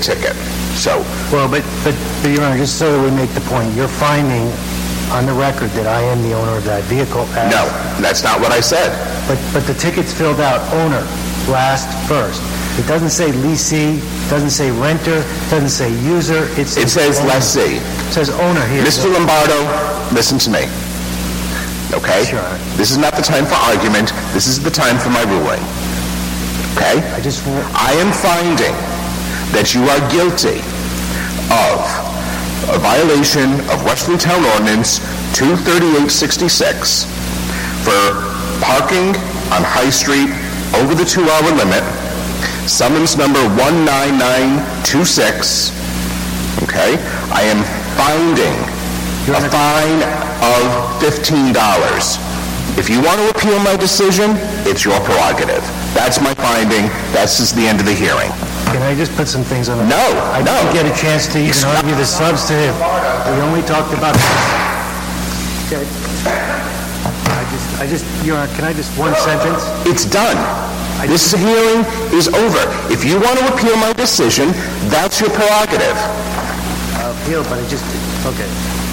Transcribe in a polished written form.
ticket. So, Well, but Your Honor, just so that we make the point, you're finding on the record that I am the owner of that vehicle as... no, that's not what I said. But the ticket's filled out owner, last, first. It doesn't say leasee, doesn't say renter, doesn't say user. It says owner. lessee. It says owner here. Mr. Lombardo, listen to me. Okay? Sure. This is not the time for argument. This is the time for my ruling. Okay? I am finding that you are guilty of a violation of Western Town Ordinance 23866 for parking on High Street over the 2-hour limit, summons number 19926. Okay? I am finding a fine of $15. If you want to appeal my decision, it's your prerogative. That's my finding. That's just the end of the hearing. Can I just put some things on the... No. I didn't get a chance to even argue the substantive. We only talked about... Your Honor, can I just one sentence? It's done. This hearing is over. If you want to appeal my decision, that's your prerogative. I'll appeal, but okay.